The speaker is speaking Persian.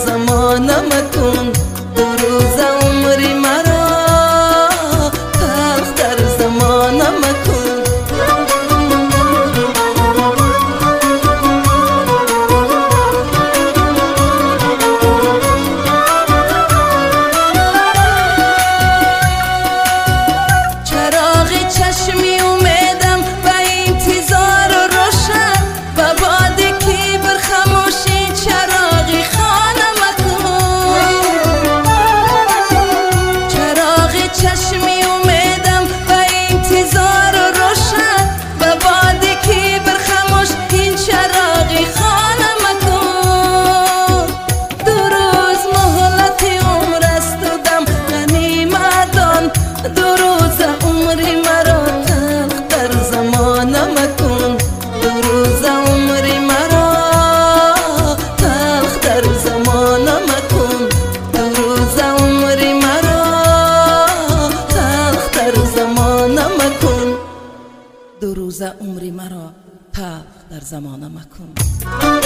زمانه مکن، دو روز عمری مرا تلخ در زمانه مکن. چراغ چشمی امیدم و انتظار روشن، و باد کبر خاموشی چراغی خانه مکن. چراغ چشمی امیدم و انتظار روشن، و باد کبر خاموش این چراغی خانه مکن. دو روز مهلت عمر است و دم غنیمت دان، دو روز عمری مرا تلخ در زمانه مکن، دو روز عمری مرا تلخ در زمانه مکن، دو روز عمری مرا تلخ در زمانه مکن، دو روز عمری مرا تلخ در زمانه مکن.